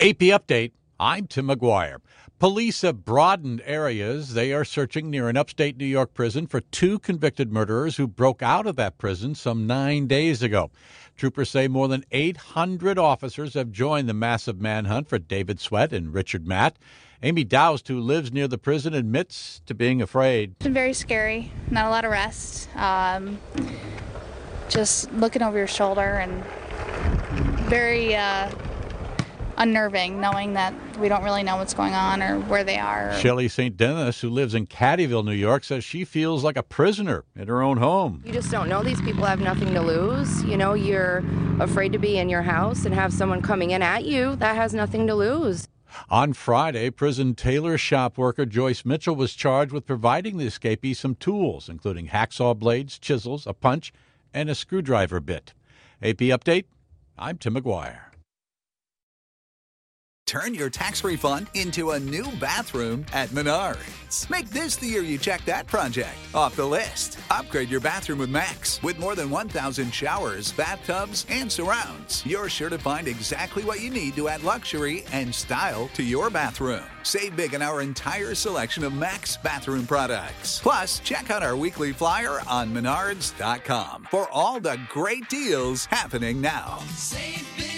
AP Update, I'm Tim McGuire. Police have broadened areas they are searching near an upstate New York prison for two convicted murderers who broke out of that prison some 9 days ago. Troopers say more than 800 officers have joined the massive manhunt for David Sweat and Richard Matt. Amy Doust, who lives near the prison, admits to being afraid. It's been very scary, not a lot of rest. Just looking over your shoulder and very unnerving, knowing that we don't really know what's going on or where they are. Shelley St. Dennis, who lives in Caddyville, New York, says she feels like a prisoner in her own home. You just don't know. These people have nothing to lose. You know, you're afraid to be in your house and have someone coming in at you that has nothing to lose. On Friday, prison tailor shop worker Joyce Mitchell was charged with providing the escapees some tools, including hacksaw blades, chisels, a punch, and a screwdriver bit. AP Update, I'm Tim McGuire. Turn your tax refund into a new bathroom at Menards. Make this the year you check that project off the list. Upgrade your bathroom with Max. With more than 1,000 showers, bathtubs, and surrounds, you're sure to find exactly what you need to add luxury and style to your bathroom. Save big on our entire selection of Max bathroom products. Plus, check out our weekly flyer on Menards.com for all the great deals happening now. Save big